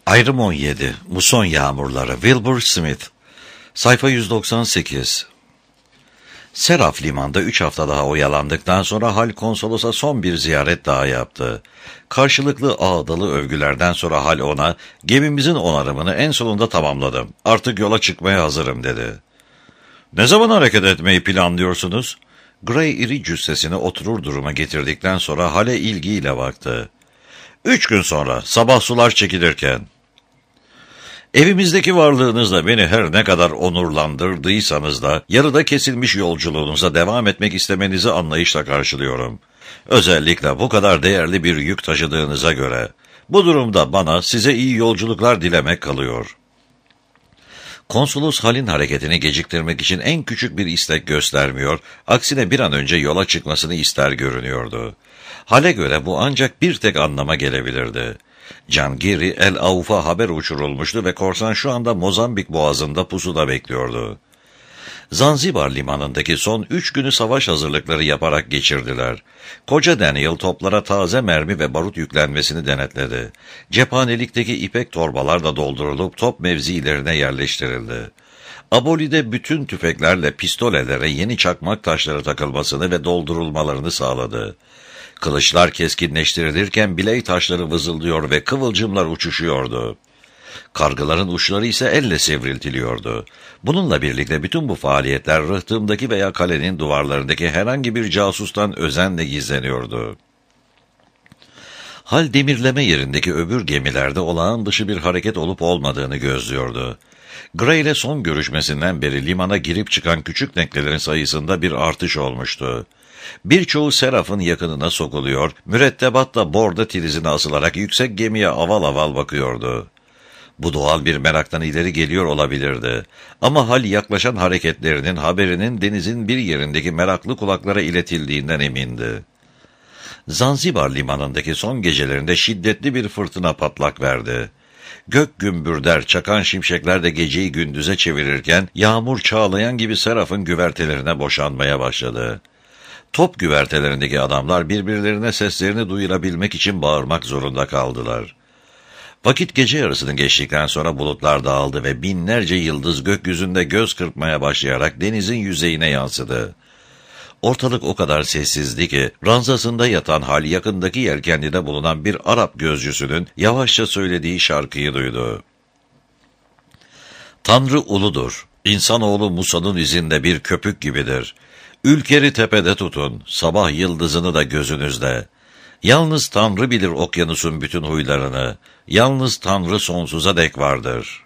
Ayrım 17. Muson Yağmurları. Wilbur Smith. Sayfa 198. Seraf limanda 3 hafta daha oyalandıktan sonra Hal konsolosa son bir ziyaret daha yaptı. Karşılıklı ağdalı övgülerden sonra Hal ona, "Gemimizin onarımını en sonunda tamamladım. Artık yola çıkmaya hazırım," dedi. "Ne zaman hareket etmeyi planlıyorsunuz?" Gray iri cüssesini oturur duruma getirdikten sonra Hal'e ilgiyle baktı. 3 gün sonra, sabah sular çekilirken. "Evimizdeki varlığınızla beni her ne kadar onurlandırdıysanız da yarıda kesilmiş yolculuğunuza devam etmek istemenizi anlayışla karşılıyorum. Özellikle bu kadar değerli bir yük taşıdığınıza göre. Bu durumda bana size iyi yolculuklar dilemek kalıyor." Konsolos Hal'in hareketini geciktirmek için en küçük bir istek göstermiyor, aksine bir an önce yola çıkmasını ister görünüyordu. Hal'e göre bu ancak bir tek anlama gelebilirdi. Cangiri El Avf'a haber uçurulmuştu ve korsan şu anda Mozambik boğazında pusuda bekliyordu. Zanzibar limanındaki son 3 günü savaş hazırlıkları yaparak geçirdiler. Koca Daniel toplara taze mermi ve barut yüklenmesini denetledi. Cephanelikteki ipek torbalar da doldurulup top mevzilerine yerleştirildi. Aboli'de bütün tüfeklerle pistolelere yeni çakmak taşları takılmasını ve doldurulmalarını sağladı. Kılıçlar keskinleştirilirken biley taşları vızıldıyor ve kıvılcımlar uçuşuyordu. Kargıların uçları ise elle sivriltiliyordu. Bununla birlikte bütün bu faaliyetler rıhtımdaki veya kalenin duvarlarındaki herhangi bir casustan özenle gizleniyordu. Hal demirleme yerindeki öbür gemilerde olağan dışı bir hareket olup olmadığını gözlüyordu. Gray ile son görüşmesinden beri limana girip çıkan küçük teknelerin sayısında bir artış olmuştu. Birçoğu Seraf'ın yakınına sokuluyor, mürettebatla borda tilizine asılarak yüksek gemiye aval aval bakıyordu. Bu doğal bir meraktan ileri geliyor olabilirdi. Ama Hal yaklaşan hareketlerinin haberinin denizin bir yerindeki meraklı kulaklara iletildiğinden emindi. Zanzibar limanındaki son gecelerinde şiddetli bir fırtına patlak verdi. Gök gümbürder, çakan şimşekler de geceyi gündüze çevirirken yağmur çağlayan gibi Seraf'ın güvertelerine boşanmaya başladı. Top güvertelerindeki adamlar birbirlerine seslerini duyurabilmek için bağırmak zorunda kaldılar. Vakit gece yarısını geçtikten sonra bulutlar dağıldı ve binlerce yıldız gökyüzünde göz kırpmaya başlayarak denizin yüzeyine yansıdı. Ortalık o kadar sessizdi ki ranzasında yatan Hal yakındaki yelkenlide bulunan bir Arap gözcüsünün yavaşça söylediği şarkıyı duydu. "Tanrı uludur, insanoğlu Musa'nın izinde bir köpük gibidir. Ülkeri tepede tutun, sabah yıldızını da gözünüzde. Yalnız Tanrı bilir okyanusun bütün huylarını, yalnız Tanrı sonsuza dek vardır."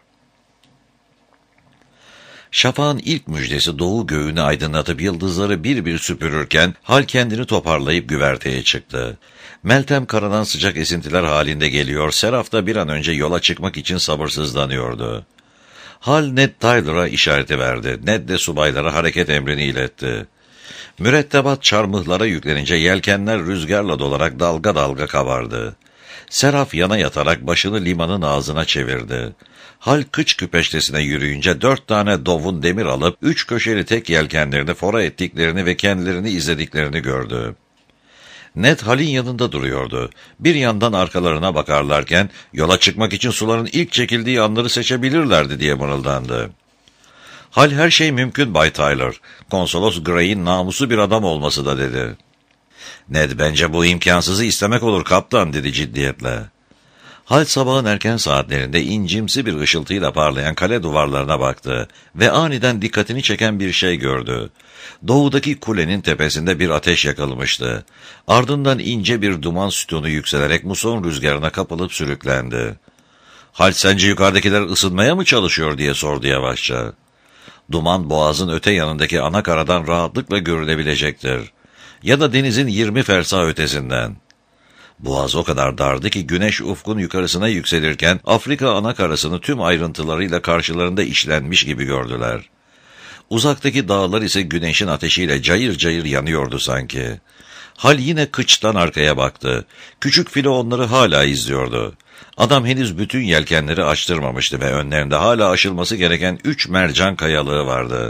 Şafağın ilk müjdesi doğu göğünü aydınlatıp yıldızları bir bir süpürürken Hal kendini toparlayıp güverteye çıktı. Meltem karadan sıcak esintiler halinde geliyor, Seraf da bir an önce yola çıkmak için sabırsızlanıyordu. Hal Ned Tyler'a işareti verdi, Ned de subaylara hareket emrini iletti. Mürettebat çarmıhlara yüklenince yelkenler rüzgarla dolarak dalga dalga kabardı. Seraf yana yatarak başını limanın ağzına çevirdi. Hal kıç küpeştesine yürüyünce 4 tane dovun demir alıp 3 köşeli tek yelkenlerini fora ettiklerini ve kendilerini izlediklerini gördü. Ned Hal'in yanında duruyordu. Bir yandan arkalarına bakarlarken yola çıkmak için suların ilk çekildiği anları seçebilirlerdi diye mırıldandı. "Hal her şey mümkün Bay Tyler. Konsolos Gray'in namusu bir adam olması da," dedi. "Ned, bence bu imkansızı istemek olur kaptan," dedi ciddiyetle. Hal sabahın erken saatlerinde incimsi bir ışıltıyla parlayan kale duvarlarına baktı ve aniden dikkatini çeken bir şey gördü. Doğudaki kulenin tepesinde bir ateş yakılmıştı. Ardından ince bir duman sütunu yükselerek muson rüzgarına kapılıp sürüklendi. "Hal, sence yukarıdakiler ısınmaya mı çalışıyor?" diye sordu yavaşça. "Duman boğazın öte yanındaki ana karadan rahatlıkla görülebilecektir. Ya da denizin 20 fersah ötesinden." Boğaz o kadar dardı ki güneş ufkun yukarısına yükselirken Afrika ana karasını tüm ayrıntılarıyla karşılarında işlenmiş gibi gördüler. Uzaktaki dağlar ise güneşin ateşiyle cayır cayır yanıyordu sanki. Hal yine kıçtan arkaya baktı. Küçük filo onları hala izliyordu. Adam henüz bütün yelkenleri açtırmamıştı ve önlerinde hala aşılması gereken 3 mercan kayalığı vardı.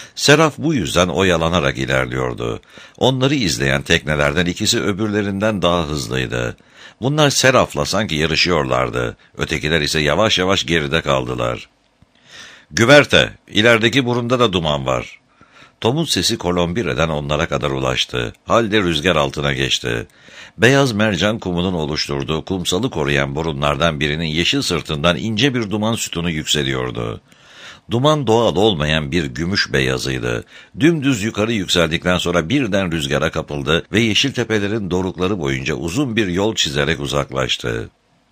Seraf bu yüzden oyalanarak ilerliyordu. Onları izleyen teknelerden ikisi öbürlerinden daha hızlıydı. Bunlar Seraf'la sanki yarışıyorlardı. Ötekiler ise yavaş yavaş geride kaldılar. "Güverte, ilerideki burunda da duman var." Tom'un sesi Kolombire'den onlara kadar ulaştı. Halde rüzgar altına geçti. Beyaz mercan kumunun oluşturduğu kumsalı koruyan burunlardan birinin yeşil sırtından ince bir duman sütunu yükseliyordu. Duman doğal olmayan bir gümüş beyazıydı. Dümdüz yukarı yükseldikten sonra birden rüzgara kapıldı ve yeşil tepelerin dorukları boyunca uzun bir yol çizerek uzaklaştı.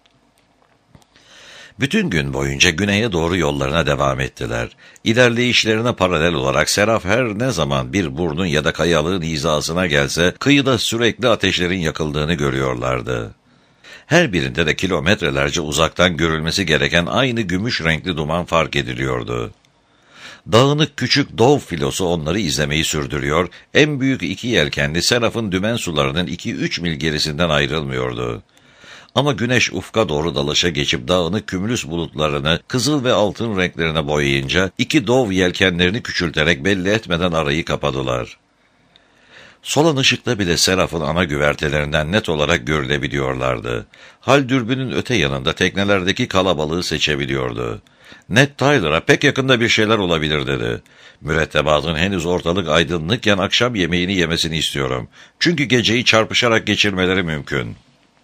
Bütün gün boyunca güneye doğru yollarına devam ettiler. İlerleyişlerine paralel olarak Seraf her ne zaman bir burnun ya da kayalığın hizasına gelse kıyıda sürekli ateşlerin yakıldığını görüyorlardı. Her birinde de kilometrelerce uzaktan görülmesi gereken aynı gümüş renkli duman fark ediliyordu. Dağınık küçük Dov filosu onları izlemeyi sürdürüyor, en büyük iki yelkenli Seraf'ın dümen sularının 2-3 mil gerisinden ayrılmıyordu. Ama güneş ufka doğru dalışa geçip dağınık kümülüs bulutlarını kızıl ve altın renklerine boyayınca iki Dov yelkenlerini küçülterek belli etmeden arayı kapadılar. Solan ışıkta bile Seraf'ın ana güvertelerinden net olarak görülebiliyorlardı. Hal dürbünün öte yanında teknelerdeki kalabalığı seçebiliyordu. Ned Tyler'a pek yakında bir şeyler olabilir dedi. Mürettebatın henüz ortalık aydınlıkken akşam yemeğini yemesini istiyorum. Çünkü geceyi çarpışarak geçirmeleri mümkün.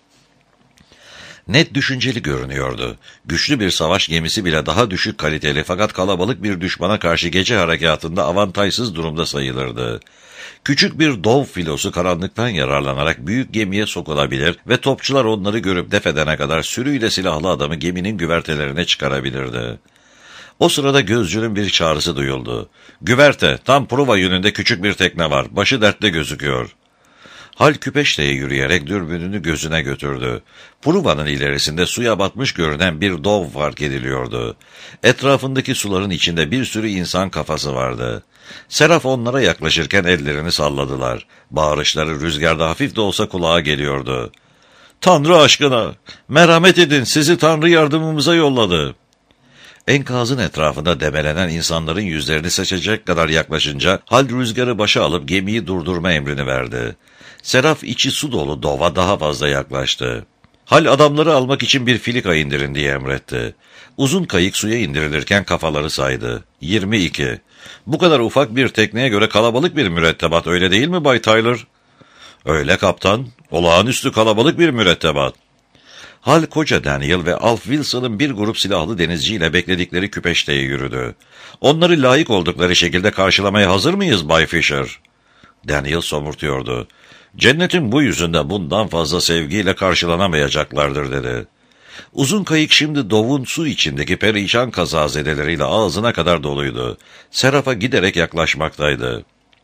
Ned düşünceli görünüyordu. Güçlü bir savaş gemisi bile daha düşük kaliteli fakat kalabalık bir düşmana karşı gece harekatında avantajsız durumda sayılırdı. Küçük bir Dov filosu karanlıktan yararlanarak büyük gemiye sokulabilir ve topçular onları görüp def edene kadar sürüyle silahlı adamı geminin güvertelerine çıkarabilirdi. O sırada gözcünün bir çağrısı duyuldu. "Güverte, tam Pruva yönünde küçük bir tekne var, başı dertte gözüküyor." Hal küpeşteye yürüyerek dürbününü gözüne götürdü. Pruva'nın ilerisinde suya batmış görünen bir Dov fark ediliyordu. Etrafındaki suların içinde bir sürü insan kafası vardı. Seraf onlara yaklaşırken ellerini salladılar. Bağırışları rüzgarda hafif de olsa kulağa geliyordu. "Tanrı aşkına, merhamet edin, sizi Tanrı yardımımıza yolladı." Enkazın etrafında debelenen insanların yüzlerini seçecek kadar yaklaşınca Hal rüzgarı başa alıp gemiyi durdurma emrini verdi. Seraf içi su dolu Dov'a daha fazla yaklaştı. Hal adamları almak için bir filika indirin diye emretti. Uzun kayık suya indirilirken kafaları saydı. 22. "Bu kadar ufak bir tekneye göre kalabalık bir mürettebat, öyle değil mi Bay Tyler?" "Öyle kaptan, olağanüstü kalabalık bir mürettebat." Hal koca Daniel ve Alf Wilson'ın bir grup silahlı denizciyle bekledikleri küpeşteye yürüdü. "Onları layık oldukları şekilde karşılamaya hazır mıyız Bay Fisher?" Daniel somurtuyordu. "Cennetin bu yüzünde bundan fazla sevgiyle karşılanamayacaklardır" dedi. Uzun kayık şimdi Dov'un su içindeki perişan kazazedeleriyle ağzına kadar doluydu. Seraf'a giderek yaklaşmaktaydı.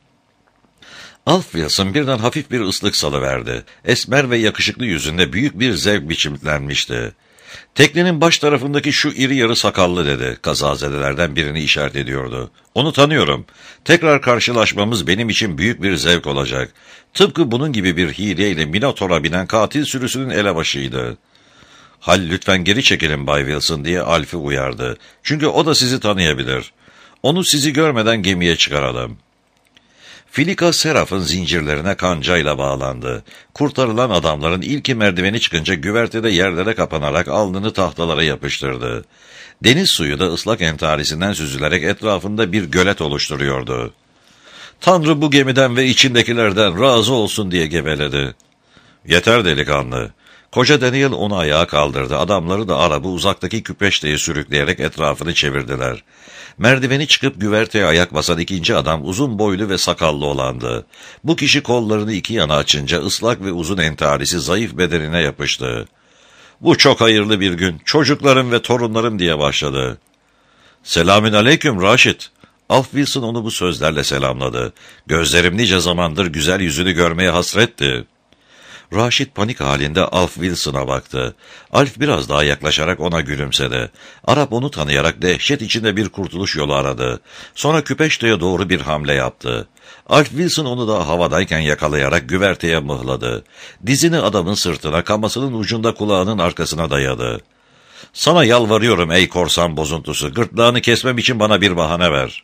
Alf Wilson birden hafif bir ıslık salıverdi. Esmer ve yakışıklı yüzünde büyük bir zevk biçimlenmişti. "Teknenin baş tarafındaki şu iri yarı sakallı" dedi. Kazazedelerden birini işaret ediyordu. "Onu tanıyorum. Tekrar karşılaşmamız benim için büyük bir zevk olacak. Tıpkı bunun gibi bir hileyle Minotaur'a binen katil sürüsünün elebaşıydı." "Hal, lütfen geri çekilin Bay Wilson" diye Alf'i uyardı. "Çünkü o da sizi tanıyabilir. Onu sizi görmeden gemiye çıkaralım." Filika Seraf'ın zincirlerine kancayla bağlandı. Kurtarılan adamların ilki merdiveni çıkınca güvertede yerlere kapanarak alnını tahtalara yapıştırdı. Deniz suyu da ıslak entarisinden süzülerek etrafında bir gölet oluşturuyordu. "Tanrı bu gemiden ve içindekilerden razı olsun" diye geveledi. "Yeter delikanlı." Koca Daniel onu ayağa kaldırdı. Adamları da arabı uzaktaki küpeşteyi sürükleyerek etrafını çevirdiler. Merdiveni çıkıp güverteye ayak basan ikinci adam uzun boylu ve sakallı olandı. Bu kişi kollarını iki yana açınca ıslak ve uzun entarisi zayıf bedenine yapıştı. "Bu çok hayırlı bir gün, çocuklarım ve torunlarım" diye başladı. "Selamün aleyküm Raşit." Alf Wilson onu bu sözlerle selamladı. "Gözlerim nice zamandır güzel yüzünü görmeye hasretti." Raşit panik halinde Alf Wilson'a baktı. Alf biraz daha yaklaşarak ona gülümsedi. Arap onu tanıyarak dehşet içinde bir kurtuluş yolu aradı. Sonra küpeşteye doğru bir hamle yaptı. Alf Wilson onu da havadayken yakalayarak güverteye mıhladı. Dizini adamın sırtına, kamasının ucunda kulağının arkasına dayadı. "Sana yalvarıyorum ey korsan bozuntusu, gırtlağını kesmem için bana bir bahane ver."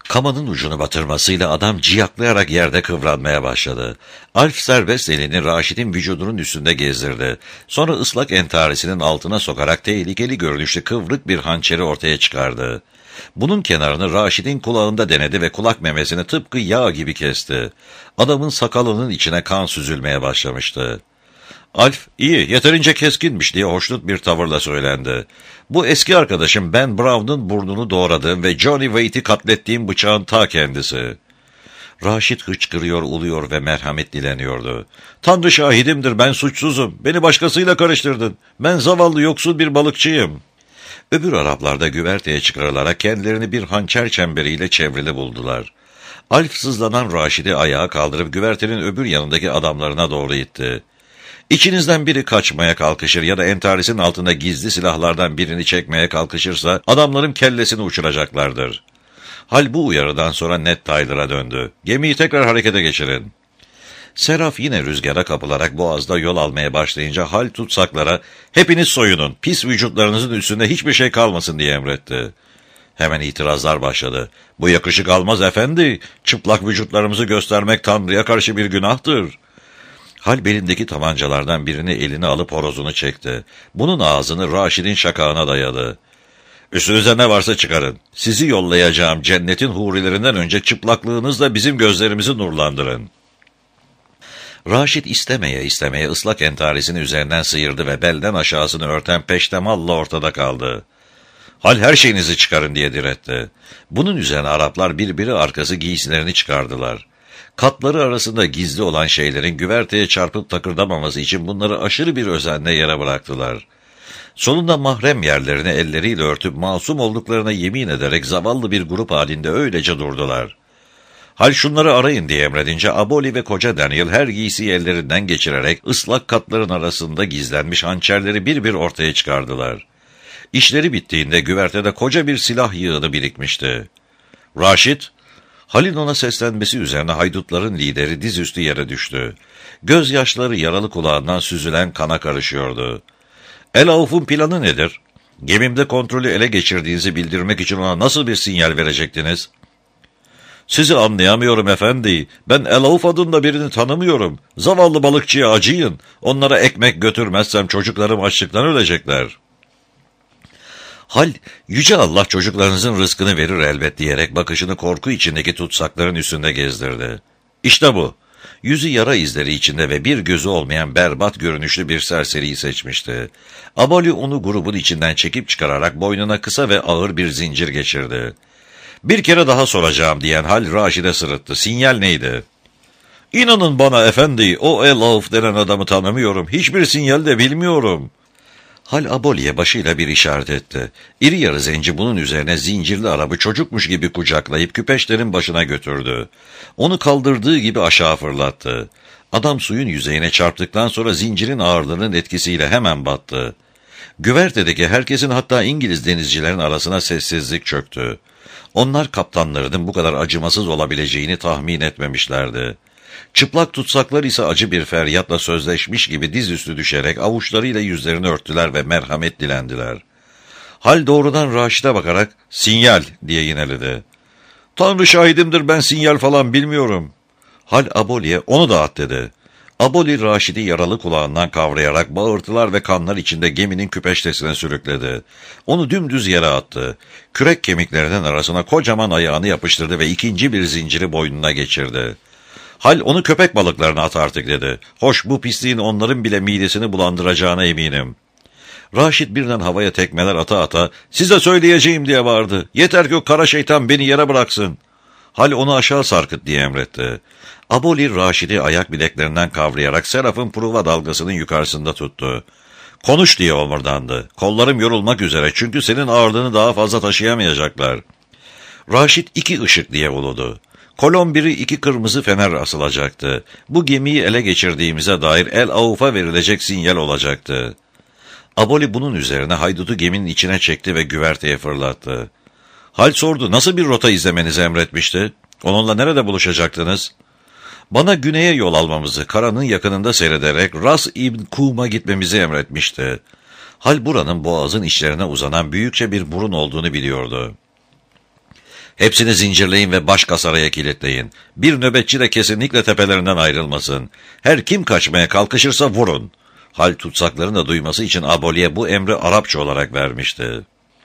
Kamanın ucunu batırmasıyla adam ciyaklayarak yerde kıvranmaya başladı. Alf serbest elini Raşit'in vücudunun üstünde gezdirdi. Sonra ıslak entarisinin altına sokarak tehlikeli görünüşlü kıvrık bir hançeri ortaya çıkardı. Bunun kenarını Raşit'in kulağında denedi ve kulak memesini tıpkı yağ gibi kesti. Adamın sakalının içine kan süzülmeye başlamıştı. Alf, iyi, yeterince keskinmiş diye hoşnut bir tavırla söylendi. Bu eski arkadaşım Ben Brown'un burnunu doğradığım ve Johnny Waite'i katlettiğim bıçağın ta kendisi. Raşit hıçkırıyor, uluyor ve merhamet dileniyordu. Tanrı şahidimdir, ben suçsuzum. Beni başkasıyla karıştırdın. Ben zavallı yoksul bir balıkçıyım. Öbür Araplar da güverteye çıkarılarak kendilerini bir hançer çemberiyle çevrili buldular. Alf sızlanan Raşit'i ayağa kaldırıp güvertenin öbür yanındaki adamlarına doğru itti. İçinizden biri kaçmaya kalkışır ya da entarisinin altında gizli silahlardan birini çekmeye kalkışırsa adamların kellesini uçuracaklardır. Hal bu uyarıdan sonra Ned Tyler'a döndü. Gemiyi tekrar harekete geçirin. Seraf yine rüzgara kapılarak boğazda yol almaya başlayınca Hal tutsaklara hepiniz soyunun, pis vücutlarınızın üstünde hiçbir şey kalmasın diye emretti. Hemen itirazlar başladı. Bu yakışık almaz efendi, çıplak vücutlarımızı göstermek Tanrı'ya karşı bir günahtır. Hal belindeki tabancalardan birini eline alıp horozunu çekti. Bunun ağzını Raşid'in şakağına dayadı. Üstünüze ne varsa çıkarın. Sizi yollayacağım cennetin hurilerinden önce çıplaklığınızla bizim gözlerimizi nurlandırın. Raşid istemeye ıslak entarisini üzerinden sıyırdı ve belden aşağısını örten peştemalla ortada kaldı. Hal her şeyinizi çıkarın diye diretti. Bunun üzerine Araplar birbiri arkası giysilerini çıkardılar. Katları arasında gizli olan şeylerin güverteye çarpıp takırdamaması için bunları aşırı bir özenle yere bıraktılar. Sonunda mahrem yerlerini elleriyle örtüp masum olduklarına yemin ederek zavallı bir grup halinde öylece durdular. Hal şunları arayın diye emredince Aboli ve koca Daniel her giysiyi ellerinden geçirerek ıslak katların arasında gizlenmiş hançerleri bir bir ortaya çıkardılar. İşleri bittiğinde güvertede koca bir silah yığını birikmişti. Raşit, Hal'in ona seslenmesi üzerine haydutların lideri dizüstü yere düştü. Gözyaşları yaralı kulağından süzülen kana karışıyordu. El Avf'un planı nedir? Gemimde kontrolü ele geçirdiğinizi bildirmek için ona nasıl bir sinyal verecektiniz? Sizi anlayamıyorum efendi. Ben El Avf adında birini tanımıyorum. Zavallı balıkçıya acıyın. Onlara ekmek götürmezsem çocuklarım açlıktan ölecekler. Hal, Yüce Allah çocuklarınızın rızkını verir elbet diyerek bakışını korku içindeki tutsakların üstünde gezdirdi. İşte bu. Yüzü yara izleri içinde ve bir gözü olmayan berbat görünüşlü bir serseriyi seçmişti. Aboli onu grubun içinden çekip çıkararak boynuna kısa ve ağır bir zincir geçirdi. Bir kere daha soracağım diyen Hal Raşid'e sırıttı. Sinyal neydi? İnanın bana efendi, o El Avf denen adamı tanımıyorum. Hiçbir sinyal de bilmiyorum. Hal Aboli'ye başıyla bir işaret etti. İri yarı zenci bunun üzerine zincirli Arap'ı çocukmuş gibi kucaklayıp küpeşlerin başına götürdü. Onu kaldırdığı gibi aşağı fırlattı. Adam suyun yüzeyine çarptıktan sonra zincirin ağırlığının etkisiyle hemen battı. Güvertedeki herkesin hatta İngiliz denizcilerin arasına sessizlik çöktü. Onlar kaptanlarının bu kadar acımasız olabileceğini tahmin etmemişlerdi. Çıplak tutsaklar ise acı bir feryatla sözleşmiş gibi dizüstü düşerek avuçlarıyla yüzlerini örttüler ve merhamet dilendiler. Hal doğrudan Raşid'e bakarak sinyal diye yineledi. Tanrı şahidimdir, ben sinyal falan bilmiyorum. Hal Aboli'ye onu da at dedi. Aboli Raşid'i yaralı kulağından kavrayarak bağırtılar ve kanlar içinde geminin küpeştesine sürükledi. Onu dümdüz yere attı. Kürek kemiklerinin arasına kocaman ayağını yapıştırdı ve ikinci bir zinciri boynuna geçirdi. Hal onu köpek balıklarına at artık dedi. Hoş, bu pisliğin onların bile midesini bulandıracağına eminim. Raşid birden havaya tekmeler ata ata size söyleyeceğim diye bağırdı. Yeter ki o kara şeytan beni yere bıraksın. Hal onu aşağı sarkıt diye emretti. Aboli Raşid'i ayak bileklerinden kavrayarak Seraf'ın pruva dalgasının yukarısında tuttu. Konuş diye omurdandı. Kollarım yorulmak üzere çünkü senin ağırlığını daha fazla taşıyamayacaklar. Raşid 2 ışık diye uludu. Kolon 1'i 2 kırmızı fener asılacaktı. Bu gemiyi ele geçirdiğimize dair El Avf'a verilecek sinyal olacaktı. Aboli bunun üzerine haydutu geminin içine çekti ve güverteye fırlattı. Hal sordu, nasıl bir rota izlemenizi emretmişti? Onunla nerede buluşacaktınız? Bana güneye yol almamızı karanın yakınında seyrederek Ras İbn Kum'a gitmemizi emretmişti. Hal buranın boğazın içlerine uzanan büyükçe bir burun olduğunu biliyordu. Hepsini zincirleyin ve baş kasaraya kilitleyin. Bir nöbetçi de kesinlikle tepelerinden ayrılmasın. Her kim kaçmaya kalkışırsa vurun. Hal tutsakların da duyması için Aboli'ye bu emri Arapça olarak vermişti.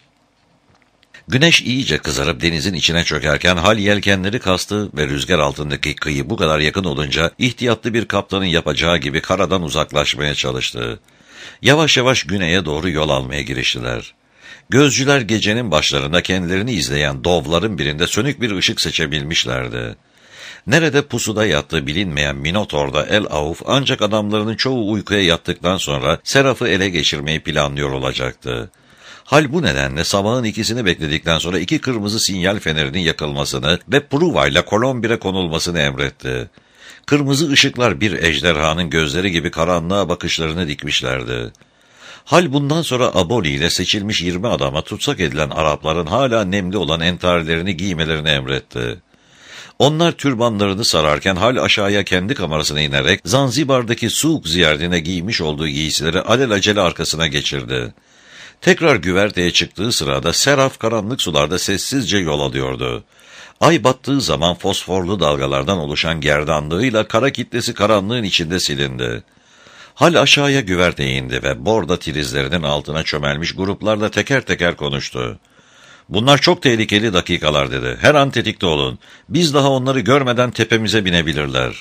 Güneş iyice kızarıp denizin içine çökerken Hal yelkenleri kastı ve rüzgar altındaki kıyı bu kadar yakın olunca ihtiyatlı bir kaptanın yapacağı gibi karadan uzaklaşmaya çalıştı. Yavaş yavaş güneye doğru yol almaya giriştiler. Gözcüler gecenin başlarında kendilerini izleyen dovların birinde sönük bir ışık seçebilmişlerdi. Nerede pusuda yattığı bilinmeyen Minotor'da El-Avf ancak adamlarının çoğu uykuya yattıktan sonra Seraf'ı ele geçirmeyi planlıyor olacaktı. Hal bu nedenle sabahın 2'sini bekledikten sonra 2 kırmızı sinyal fenerinin yakılmasını ve pruvayla kolon 1'e konulmasını emretti. Kırmızı ışıklar bir ejderhanın gözleri gibi karanlığa bakışlarını dikmişlerdi. Hal bundan sonra Aboli ile seçilmiş 20 adama tutsak edilen Arapların hala nemli olan entarilerini giymelerini emretti. Onlar türbanlarını sararken Hal aşağıya kendi kamerasına inerek Zanzibar'daki Souk ziyaretine giymiş olduğu giysileri alelacele arkasına geçirdi. Tekrar güverteye çıktığı sırada Seraf karanlık sularda sessizce yol alıyordu. Ay battığı zaman fosforlu dalgalardan oluşan gerdanlığıyla kara kitlesi karanlığın içinde silindi. Hal aşağıya güverteye indi ve borda tilizlerinin altına çömelmiş gruplarla teker teker konuştu. "Bunlar çok tehlikeli dakikalar," dedi. "Her an tetikte olun. Biz daha onları görmeden tepemize binebilirler."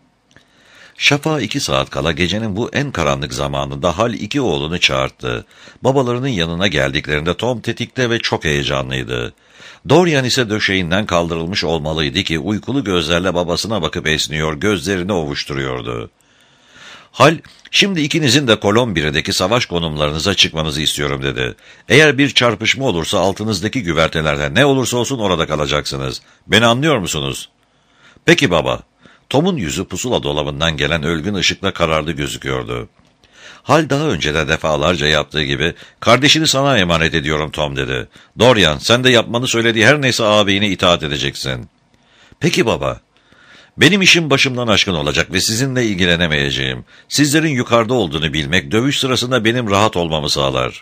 Şafağa 2 saat kala gecenin bu en karanlık zamanında Hal 2 oğlunu çağırttı. Babalarının yanına geldiklerinde Tom tetikte ve çok heyecanlıydı. Dorian ise döşeğinden kaldırılmış olmalıydı ki uykulu gözlerle babasına bakıp esniyor, gözlerini ovuşturuyordu. Hal, "Şimdi ikinizin de kolon 1'deki savaş konumlarınıza çıkmanızı istiyorum," dedi. "Eğer bir çarpışma olursa altınızdaki güvertelerden ne olursa olsun orada kalacaksınız. Beni anlıyor musunuz?" "Peki baba." Tom'un yüzü pusula dolabından gelen ölgün ışıkla kararlı gözüküyordu. Hal daha önce de defalarca yaptığı gibi, "Kardeşini sana emanet ediyorum Tom," dedi. "Dorian, sen de yapmanı söylediği her neyse ağabeyine itaat edeceksin." "Peki baba." "Benim işim başımdan aşkın olacak ve sizinle ilgilenemeyeceğim. Sizlerin yukarıda olduğunu bilmek dövüş sırasında benim rahat olmamı sağlar."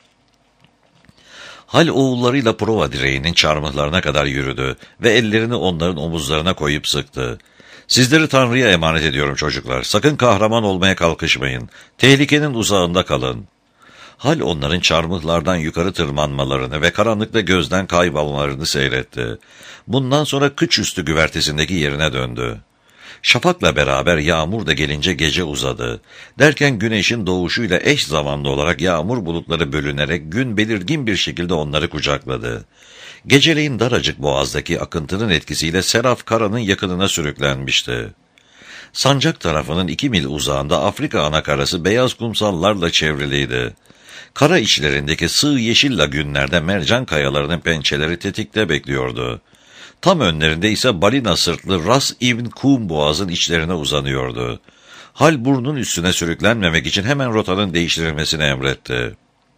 Hal oğullarıyla prova direğinin çarmıhlarına kadar yürüdü ve ellerini onların omuzlarına koyup sıktı. "Sizleri Tanrı'ya emanet ediyorum çocuklar. Sakın kahraman olmaya kalkışmayın. Tehlikenin uzağında kalın." Hal onların çarmıhlardan yukarı tırmanmalarını ve karanlıkta gözden kaybolmalarını seyretti. Bundan sonra kıç üstü güvertesindeki yerine döndü. Şafakla beraber yağmur da gelince gece uzadı. Derken güneşin doğuşuyla eş zamanlı olarak yağmur bulutları bölünerek gün belirgin bir şekilde onları kucakladı. Geceleyin daracık boğazdaki akıntının etkisiyle Seraf karanın yakınına sürüklenmişti. Sancak tarafının 2 mil uzağında Afrika anakarası beyaz kumsallarla çevriliydi. Kara içlerindeki sığ yeşil lagünlerde mercan kayalarının pençeleri tetikte bekliyordu. Tam önlerinde ise balina sırtlı Ras İbn Kum boğazın içlerine uzanıyordu. Hal burnun üstüne sürüklenmemek için hemen rotanın değiştirilmesini emretti.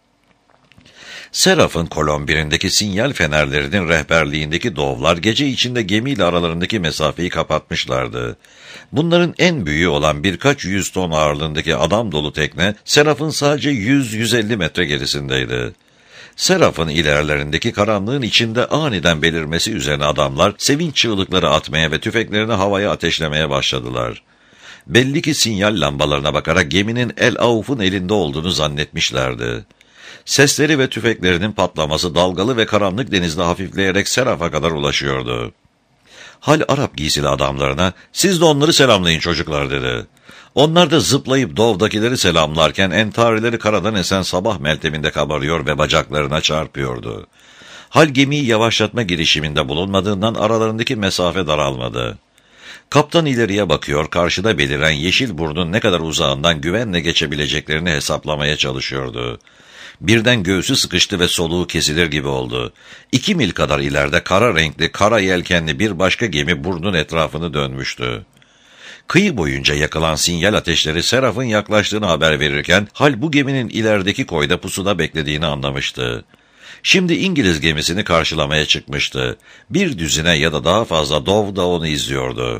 Seraf'ın kolon 1'indeki sinyal fenerlerinin rehberliğindeki dovlar gece içinde gemiyle aralarındaki mesafeyi kapatmışlardı. Bunların en büyüğü olan birkaç 100 ton ağırlığındaki adam dolu tekne, Seraf'ın sadece 100-150 metre gerisindeydi. Seraf'ın ilerlerindeki karanlığın içinde aniden belirmesi üzerine adamlar sevinç çığlıkları atmaya ve tüfeklerini havaya ateşlemeye başladılar. Belli ki sinyal lambalarına bakarak geminin El-Avf'ın elinde olduğunu zannetmişlerdi. Sesleri ve tüfeklerinin patlaması dalgalı ve karanlık denizde hafifleyerek Seraf'a kadar ulaşıyordu. Hal Arap giysili adamlarına, "Siz de onları selamlayın çocuklar," dedi. Onlar da zıplayıp dovdakileri selamlarken entarileri karadan esen sabah melteminde kabarıyor ve bacaklarına çarpıyordu. Hal gemiyi yavaşlatma girişiminde bulunmadığından aralarındaki mesafe daralmadı. Kaptan ileriye bakıyor, karşıda beliren yeşil burnun ne kadar uzağından güvenle geçebileceklerini hesaplamaya çalışıyordu. Birden göğsü sıkıştı ve soluğu kesilir gibi oldu. 2 mil kadar ileride kara renkli, kara yelkenli bir başka gemi burnun etrafını dönmüştü. Kıyı boyunca yakılan sinyal ateşleri Seraf'ın yaklaştığını haber verirken, Hal bu geminin ilerideki koyda pusuda beklediğini anlamıştı. Şimdi İngiliz gemisini karşılamaya çıkmıştı. Bir düzine ya da daha fazla dov da onu izliyordu.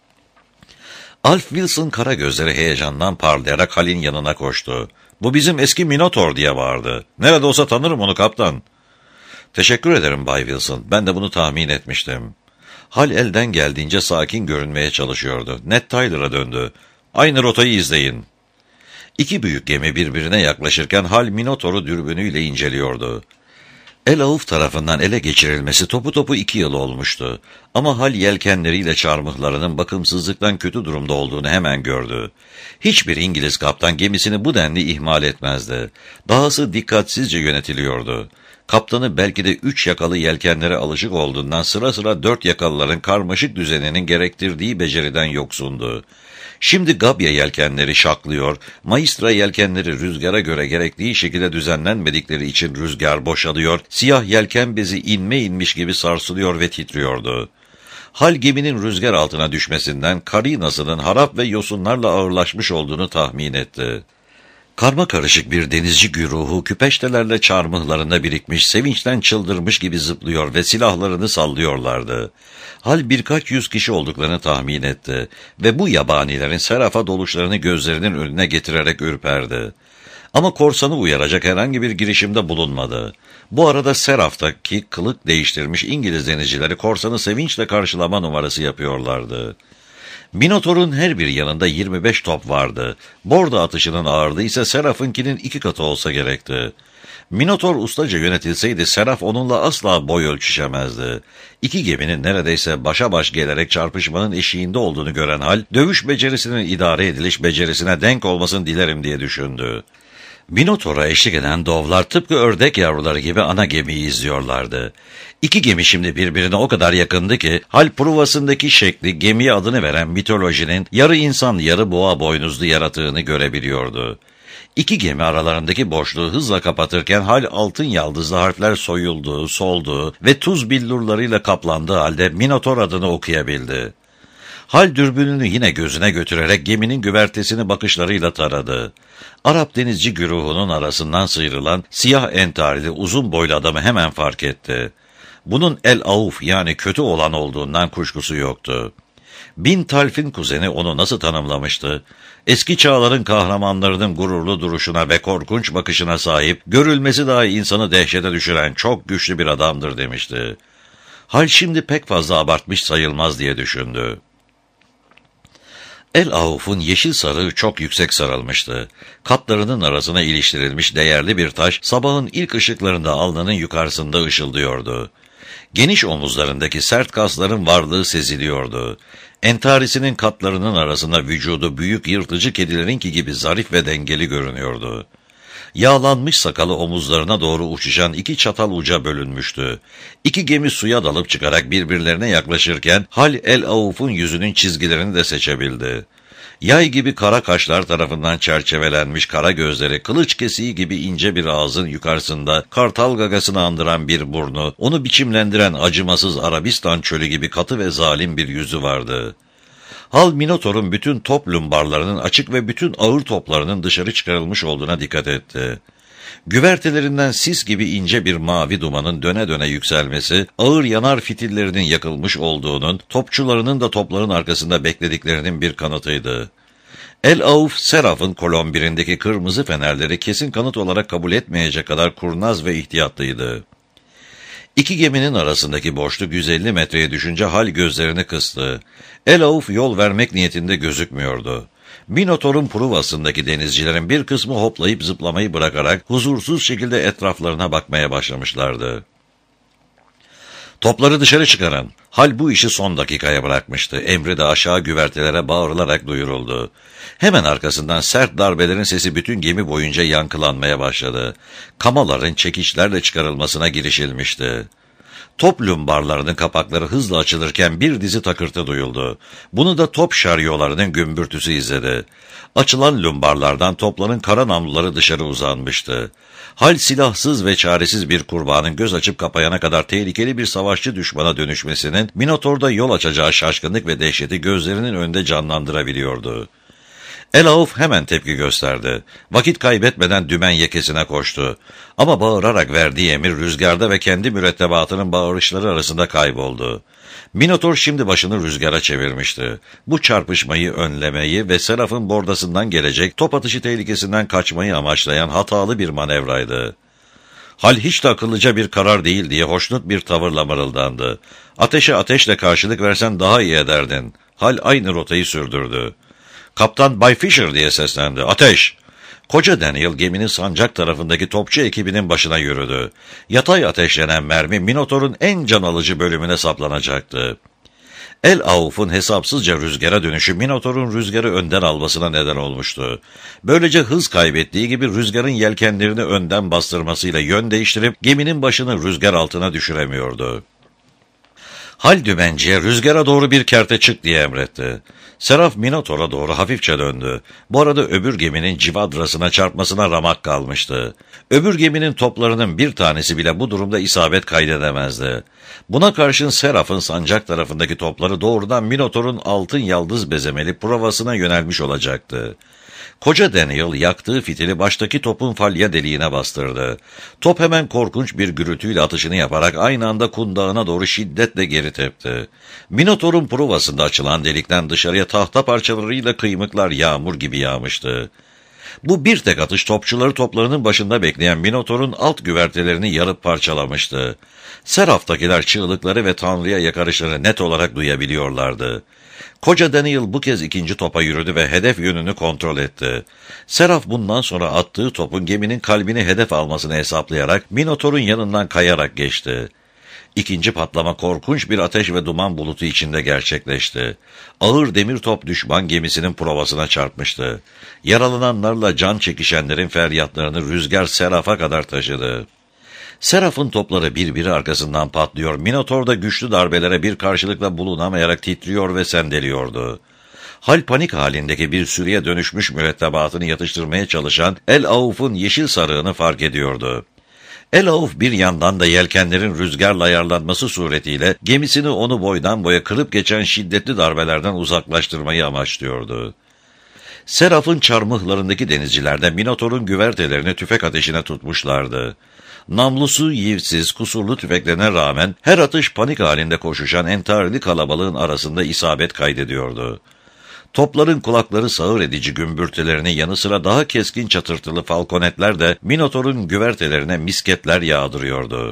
Alf Wilson kara gözleri heyecandan parlayarak Hal'in yanına koştu. "Bu bizim eski Minotor," diye bağırdı. "Nerede olsa tanırım onu kaptan." Teşekkür ederim Bay Wilson. Ben de bunu tahmin etmiştim. Hal elden geldiğince sakin görünmeye çalışıyordu. Ned Tyler'a döndü. Aynı rotayı izleyin. İki büyük gemi birbirine yaklaşırken Hal Minotaur'u dürbünüyle inceliyordu. El Auf tarafından ele geçirilmesi topu 2 yıl olmuştu. Ama Hal yelkenleriyle çarmıhlarının bakımsızlıktan kötü durumda olduğunu hemen gördü. Hiçbir İngiliz kaptan gemisini bu denli ihmal etmezdi. Dahası dikkatsizce yönetiliyordu. Kaptanı belki de 3 yakalı yelkenlere alışık olduğundan sıra sıra 4 yakalıların karmaşık düzeninin gerektirdiği beceriden yoksundu. Şimdi Gabya yelkenleri şaklıyor, Maistra yelkenleri rüzgara göre gerektiği şekilde düzenlenmedikleri için rüzgar boşalıyor, siyah yelken bezi inmiş gibi sarsılıyor ve titriyordu. Hal geminin rüzgar altına düşmesinden karinasının harap ve yosunlarla ağırlaşmış olduğunu tahmin etti. Karma karışık bir denizci güruhu küpeştelerle çarmıhlarında birikmiş, sevinçten çıldırmış gibi zıplıyor ve silahlarını sallıyorlardı. Hal birkaç yüz kişi olduklarını tahmin etti ve bu yabanilerin serafa doluşlarını gözlerinin önüne getirerek ürperdi. Ama korsanı uyaracak herhangi bir girişimde bulunmadı. Bu arada Seraf'taki kılık değiştirmiş İngiliz denizcileri korsanı sevinçle karşılama numarası yapıyorlardı. Minotaur'un her bir yanında 25 top vardı. Bordo atışının ağırlığı ise Seraf'ınkinin 2 katı olsa gerekti. Minotaur ustaca yönetilseydi Seraf onunla asla boy ölçüşemezdi. İki geminin neredeyse başa baş gelerek çarpışmanın eşiğinde olduğunu gören Hal, dövüş becerisinin idare ediliş becerisine denk olmasını dilerim diye düşündü. Minotaur'a eşlik eden dovlar tıpkı ördek yavruları gibi ana gemiyi izliyorlardı. İki gemi şimdi birbirine o kadar yakındı ki, Hal pruvasındaki şekli gemiye adını veren mitolojinin yarı insan yarı boğa boynuzlu yaratığını görebiliyordu. İki gemi aralarındaki boşluğu hızla kapatırken Hal altın yaldızlı harfler soyulduğu, solduğu ve tuz billurlarıyla kaplandığı halde Minotaur adını okuyabildi. Hal dürbününü yine gözüne götürerek geminin güvertesini bakışlarıyla taradı. Arap denizci güruhunun arasından sıyrılan siyah entarili uzun boylu adamı hemen fark etti. Bunun El Auf yani kötü olan olduğundan kuşkusu yoktu. Bin Talf'in kuzeni onu nasıl tanımlamıştı? Eski çağların kahramanlarının gururlu duruşuna ve korkunç bakışına sahip, görülmesi dahi insanı dehşete düşüren çok güçlü bir adamdır demişti. Hal şimdi pek fazla abartmış sayılmaz diye düşündü. El Auf'un yeşil sarığı çok yüksek sarılmıştı. Katlarının arasına iliştirilmiş değerli bir taş, sabahın ilk ışıklarında alnının yukarısında ışıldıyordu. Geniş omuzlarındaki sert kasların varlığı seziliyordu. Entarisinin katlarının arasında vücudu büyük yırtıcı kedilerinki gibi zarif ve dengeli görünüyordu. Yağlanmış sakalı omuzlarına doğru uçuşan 2 çatal uca bölünmüştü. 2 gemi suya dalıp çıkarak birbirlerine yaklaşırken Hal El Auf'un yüzünün çizgilerini de seçebildi. Yay gibi kara kaşlar tarafından çerçevelenmiş kara gözleri, kılıç kesiği gibi ince bir ağzın yukarısında kartal gagasını andıran bir burnu, onu biçimlendiren acımasız Arabistan çölü gibi katı ve zalim bir yüzü vardı. Hal Minotaur'un bütün top lumbarlarının açık ve bütün ağır toplarının dışarı çıkarılmış olduğuna dikkat etti. Güvertelerinden sis gibi ince bir mavi dumanın döne döne yükselmesi, ağır yanar fitillerinin yakılmış olduğunun, topçularının da topların arkasında beklediklerinin bir kanıtıydı. El Auf, Seraf'ın kolon birindeki kırmızı fenerleri kesin kanıt olarak kabul etmeyecek kadar kurnaz ve ihtiyatlıydı. İki geminin arasındaki boşluk 150 metreye düşünce Hal gözlerini kıstı. El Auf yol vermek niyetinde gözükmüyordu. Minotaur'un pruvasındaki denizcilerin bir kısmı hoplayıp zıplamayı bırakarak huzursuz şekilde etraflarına bakmaya başlamışlardı. "Topları dışarı çıkarın." Hal bu işi son dakikaya bırakmıştı. Emri de aşağı güvertelere bağırılarak duyuruldu. Hemen arkasından sert darbelerin sesi bütün gemi boyunca yankılanmaya başladı. Kamaların çekiçlerle çıkarılmasına girişilmişti. Top lumbarlarının kapakları hızla açılırken bir dizi takırtı duyuldu. Bunu da top şaryolarının gümbürtüsü izledi. Açılan lumbarlardan topların kara namluları dışarı uzanmıştı. Hal silahsız ve çaresiz bir kurbanın göz açıp kapayana kadar tehlikeli bir savaşçı düşmana dönüşmesinin Minotaur'da yol açacağı şaşkınlık ve dehşeti gözlerinin önünde canlandırabiliyordu. El Auf hemen tepki gösterdi. Vakit kaybetmeden dümen yekesine koştu. Ama bağırarak verdiği emir rüzgarda ve kendi mürettebatının bağırışları arasında kayboldu. Minotaur şimdi başını rüzgara çevirmişti. Bu çarpışmayı önlemeyi ve Seraf'ın bordasından gelecek top atışı tehlikesinden kaçmayı amaçlayan hatalı bir manevraydı. Hal hiç de akıllıca bir karar değil diye hoşnut bir tavırla mırıldandı. Ateşe ateşle karşılık versen daha iyi ederdin. Hal aynı rotayı sürdürdü. Kaptan Bay Fisher diye seslendi. Ateş! Koca Daniel geminin sancak tarafındaki topçu ekibinin başına yürüdü. Yatay ateşlenen mermi Minotaur'un en can alıcı bölümüne saplanacaktı. El Avuf'un hesapsızca rüzgara dönüşü Minotaur'un rüzgarı önden almasına neden olmuştu. Böylece hız kaybettiği gibi rüzgarın yelkenlerini önden bastırmasıyla yön değiştirip geminin başını rüzgar altına düşüremiyordu. Hal dümenciye rüzgara doğru bir kerte çık diye emretti. Seraf Minotaur'a doğru hafifçe döndü. Bu arada öbür geminin civadrasına çarpmasına ramak kalmıştı. Öbür geminin toplarının bir tanesi bile bu durumda isabet kaydedemezdi. Buna karşın Seraf'ın sancak tarafındaki topları doğrudan Minotaur'un altın yaldız bezemeli provasına yönelmiş olacaktı. Koca Daniel yaktığı fitili baştaki topun falya deliğine bastırdı. Top hemen korkunç bir gürültüyle atışını yaparak aynı anda kundağına doğru şiddetle geri tepti. Minotaur'un provasında açılan delikten dışarıya tahta parçalarıyla kıymıklar yağmur gibi yağmıştı. Bu bir tek atış topçuları toplarının başında bekleyen Minotaur'un alt güvertelerini yarıp parçalamıştı. Seraf'takiler çığlıkları ve Tanrı'ya yakarışları net olarak duyabiliyorlardı. Koca Daniel bu kez ikinci topa yürüdü ve hedef yönünü kontrol etti. Seraf bundan sonra attığı topun geminin kalbini hedef almasını hesaplayarak Minotaur'un yanından kayarak geçti. İkinci patlama korkunç bir ateş ve duman bulutu içinde gerçekleşti. Ağır demir top düşman gemisinin provasına çarpmıştı. Yaralananlarla can çekişenlerin feryatlarını rüzgar Seraf'a kadar taşıdı. Seraf'ın topları birbiri arkasından patlıyor, Minotaur da güçlü darbelere bir karşılıkla bulunamayarak titriyor ve sendeliyordu. Hal panik halindeki bir sürüye dönüşmüş mürettebatını yatıştırmaya çalışan El Avuf'un yeşil sarığını fark ediyordu. El Avuf bir yandan da yelkenlerin rüzgarla ayarlanması suretiyle gemisini onu boydan boya kırıp geçen şiddetli darbelerden uzaklaştırmayı amaçlıyordu. Seraf'ın çarmıhlarındaki denizciler de Minotaur'un güvertelerini tüfek ateşine tutmuşlardı. Namlusu, yivsiz, kusurlu tüfeklerine rağmen her atış panik halinde koşuşan entarili kalabalığın arasında isabet kaydediyordu. Topların kulakları sağır edici gümbürtülerinin yanı sıra daha keskin çatırtılı falkonetler de Minotaur'un güvertelerine misketler yağdırıyordu.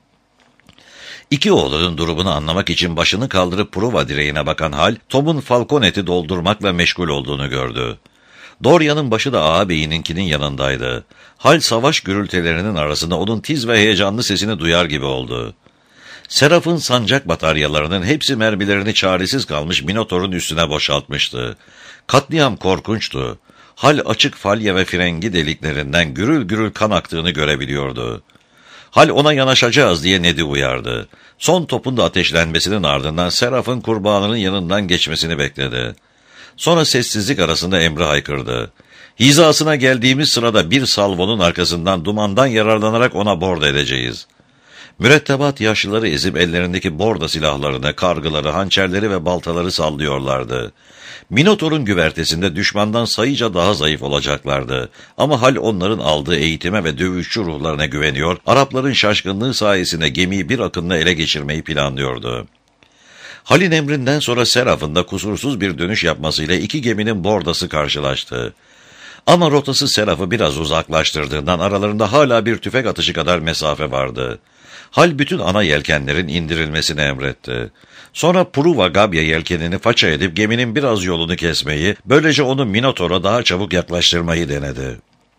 İki oğlunun durumunu anlamak için başını kaldırıp prova direğine bakan Hal, Tom'un falkoneti doldurmakla meşgul olduğunu gördü. Dorian'ın başı da ağabeyininkinin yanındaydı. Hal savaş gürültülerinin arasında onun tiz ve heyecanlı sesini duyar gibi oldu. Seraf'ın sancak bataryalarının hepsi mermilerini çaresiz kalmış Minotaur'un üstüne boşaltmıştı. Katliam korkunçtu. Hal açık falya ve frengi deliklerinden gürül gürül kan aktığını görebiliyordu. Hal ona yanaşacağız diye Ned'i uyardı. Son topun da ateşlenmesinin ardından Seraf'ın kurbanının yanından geçmesini bekledi. Sonra sessizlik arasında emri haykırdı. Hizasına geldiğimiz sırada bir salvonun arkasından dumandan yararlanarak ona borda edeceğiz. Mürettebat yaşlıları ezip ellerindeki borda silahlarını, kargıları, hançerleri ve baltaları sallıyorlardı. Minotaur'un güvertesinde düşmandan sayıca daha zayıf olacaklardı. Ama Hal onların aldığı eğitime ve dövüşçü ruhlarına güveniyor, Arapların şaşkınlığı sayesinde gemiyi bir akınla ele geçirmeyi planlıyordu. Hal'in emrinden sonra Seraf'ın da kusursuz bir dönüş yapmasıyla iki geminin bordası karşılaştı. Ama rotası Seraf'ı biraz uzaklaştırdığından aralarında hala bir tüfek atışı kadar mesafe vardı. Hal bütün ana yelkenlerin indirilmesini emretti. Sonra Pruva Gabya yelkenini faça edip geminin biraz yolunu kesmeyi, böylece onu Minotaur'a daha çabuk yaklaştırmayı denedi.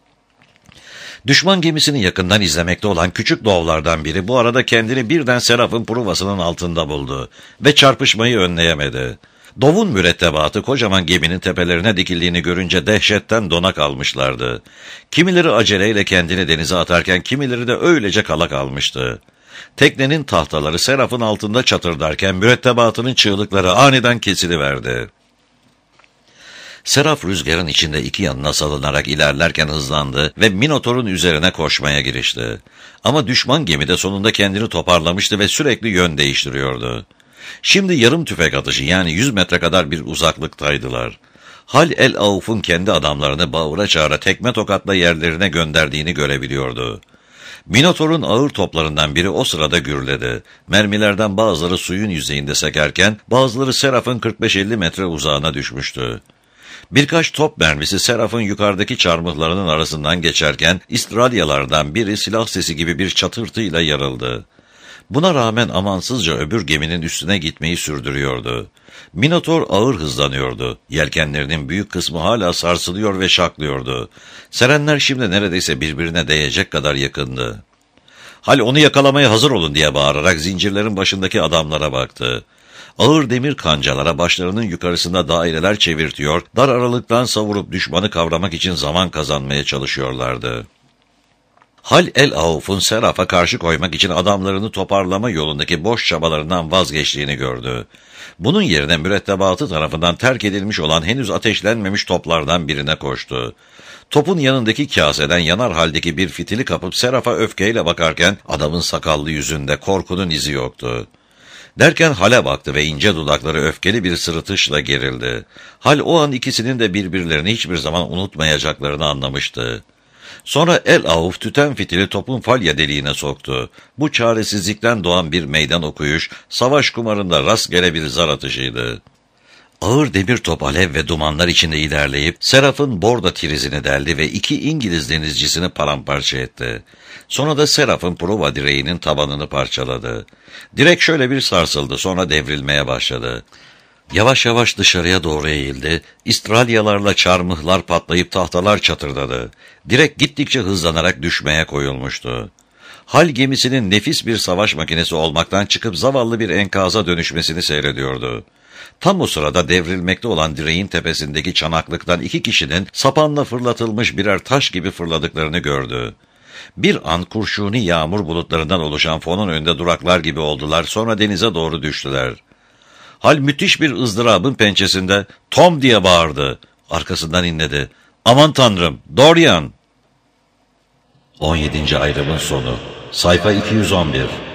Düşman gemisini yakından izlemekte olan küçük doğulardan biri bu arada kendini birden Seraf'ın pruvasının altında buldu ve çarpışmayı önleyemedi. Dov'un mürettebatı kocaman geminin tepelerine dikildiğini görünce dehşetten dona kalmışlardı. Kimileri aceleyle kendini denize atarken kimileri de öylece kala kalmıştı. Teknenin tahtaları Seraf'ın altında çatırdarken mürettebatının çığlıkları aniden kesiliverdi. Seraf rüzgarın içinde iki yanına salınarak ilerlerken hızlandı ve Minotaur'un üzerine koşmaya girişti. Ama düşman gemi de sonunda kendini toparlamıştı ve sürekli yön değiştiriyordu. Şimdi yarım tüfek atışı yani 100 metre kadar bir uzaklıktaydılar. Hal El Avuf'un kendi adamlarını bağıra çağıra tekme tokatla yerlerine gönderdiğini görebiliyordu. Minotaur'un ağır toplarından biri o sırada gürledi. Mermilerden bazıları suyun yüzeyinde sekerken bazıları Seraf'ın 45-50 metre uzağına düşmüştü. Birkaç top mermisi Seraf'ın yukarıdaki çarmıhlarının arasından geçerken İstralyalardan biri silah sesi gibi bir çatırtıyla yarıldı. Buna rağmen amansızca öbür geminin üstüne gitmeyi sürdürüyordu. Minotor ağır hızlanıyordu. Yelkenlerinin büyük kısmı hala sarsılıyor ve şaklıyordu. Serenler şimdi neredeyse birbirine değecek kadar yakındı. Hal onu yakalamaya hazır olun diye bağırarak zincirlerin başındaki adamlara baktı. Ağır demir kancalara başlarının yukarısında daireler çevirtiyor, dar aralıktan savurup düşmanı kavramak için zaman kazanmaya çalışıyorlardı. Hal el-Avf'un Seraf'a karşı koymak için adamlarını toparlama yolundaki boş çabalarından vazgeçtiğini gördü. Bunun yerine mürettebatı tarafından terk edilmiş olan henüz ateşlenmemiş toplardan birine koştu. Topun yanındaki kaseden yanar haldeki bir fitili kapıp Seraf'a öfkeyle bakarken adamın sakallı yüzünde korkunun izi yoktu. Derken Hal'e baktı ve ince dudakları öfkeli bir sırıtışla gerildi. Hal o an ikisinin de birbirlerini hiçbir zaman unutmayacaklarını anlamıştı. Sonra el-Avf tüten fitili topun falya deliğine soktu. Bu çaresizlikten doğan bir meydan okuyuş, savaş kumarında rastgele bir zar atışıydı. Ağır demir top alev ve dumanlar içinde ilerleyip Seraf'ın borda tirizini deldi ve 2 İngiliz denizcisini paramparça etti. Sonra da Seraf'ın prova direğinin tabanını parçaladı. Direk şöyle bir sarsıldı, sonra devrilmeye başladı. Yavaş yavaş dışarıya doğru eğildi. İstralyalarla çarmıhlar patlayıp tahtalar çatırdadı. Direk gittikçe hızlanarak düşmeye koyulmuştu. Hal gemisinin nefis bir savaş makinesi olmaktan çıkıp zavallı bir enkaza dönüşmesini seyrediyordu. Tam o sırada devrilmekte olan direğin tepesindeki çanaklıktan 2 kişinin sapanla fırlatılmış birer taş gibi fırladıklarını gördü. Bir an kurşuni yağmur bulutlarından oluşan fonun önünde duraklar gibi oldular, sonra denize doğru düştüler. Hal müthiş bir ızdırabın pençesinde "Tom!" diye bağırdı. Arkasından inledi. "Aman tanrım, Dorian!" 17. ayrımın sonu. Sayfa 211.